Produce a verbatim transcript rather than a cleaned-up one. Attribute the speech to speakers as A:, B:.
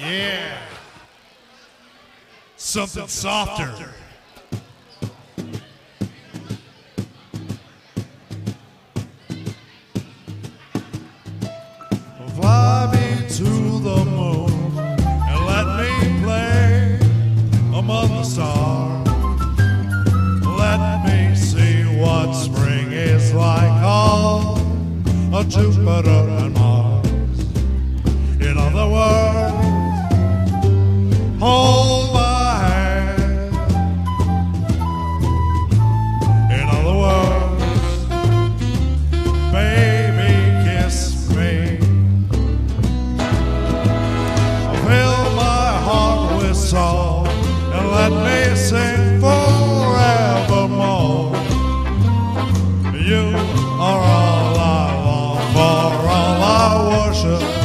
A: Yeah. Something softer. Fly me to the moon and let me play among the stars. Let me see what spring is like on a Jupiter and Mars. In other words, hold my hand. In other words, baby, kiss me. Fill my heart with song and let me sing forevermore. You are all I long for, all I worship.